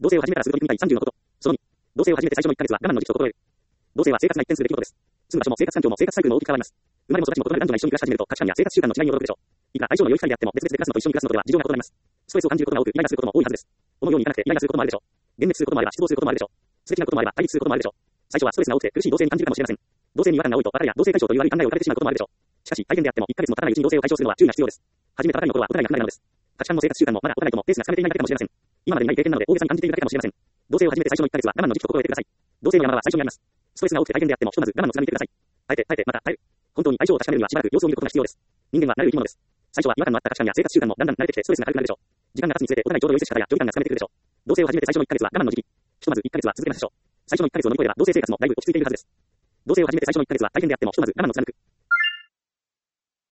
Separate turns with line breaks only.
同棲を始めたらすぐ取り組みたい30のこと。その2、同棲を始めて最初の1ヶ月は我慢の時期と心得る。同棲は生活が一変する出来事です。住む場所も生活環境も生活サイクルも大きく変わります。生まれも育ちも異なる男女が一緒に暮らし始めると価値観や生活習慣の違いに驚くでしょう。いくら相性の良い二人であっても別々で暮らすのと一緒に暮らすのとでは事情が異なります。ストレスを感じることが多くイライラすることも多いはずです。思うようにいかなくてイライラすることもあるでしょう。幻滅することもあれば失望することもあるでしょう。素敵なこともあれば対立することもあるでしょう。最初はストレスが多くて苦しい同棲に感じるかもしれません。同棲に違和感が多いと別れや同棲解消という悪い考えを打たれてしまうこともあるでしょう。しかし大変であっても1ヶ月も経たないうちに同棲を解消するのは注意が必要です。初めたばかりの頃は異なりが不慣れなのです。価値観も生活習慣もまだ異なりともペースがつかめていないだけかもしれません。今までにない経験なので大げさに感じているだけかもしれません。同棲を始めて最初の1ヶ月は我慢の時期と心得てください。同棲の山場は最初にあります。ストレスが多くて大変であってもひとまず我慢を貫いてください。耐えて耐えてまた耐える。本当に相性を確かめるにはしばらく様子を見ることが必要です。人間は慣れる生き物です。最初は違和感のあった価値観や生活習慣もだんだん慣れてきてストレスが軽くなるでしょう。時間が経つにつれてお互いちょうど良い接し方や距離感がつかめてくるでしょう。同棲を始めて最初の1ヶ月は我慢の時期。ひとまず1ヶ月は続けましょう。最初の1ヶ月を乗り越えれば同棲生活もだいぶ落ち着いているはずです。同棲を始めて最初の1ヶ月は大変であってもひとまず我慢を貫く。